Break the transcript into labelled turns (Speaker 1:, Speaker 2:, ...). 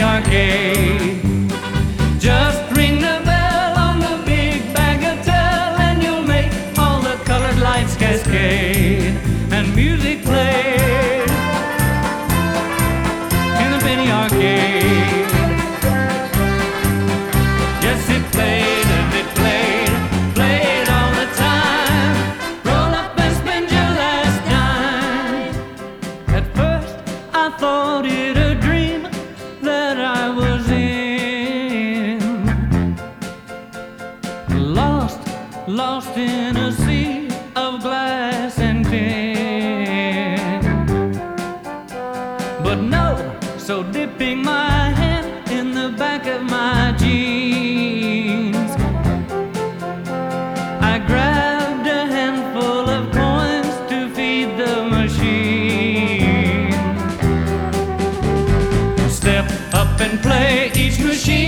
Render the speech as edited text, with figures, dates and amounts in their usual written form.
Speaker 1: arcade. Just ring the bell on the big bagatelle and you'll make all the colored lights cascade and music played in the penny arcade. Yes, it played and it played, played all the time. Roll up and spend your last dime. At first I thought it a dream that I was in, lost in a sea of glass and tin. But no, so dipping my hand in the back of my jeans, I grabbed a handful of coins to feed the machine. Step up and play, each machine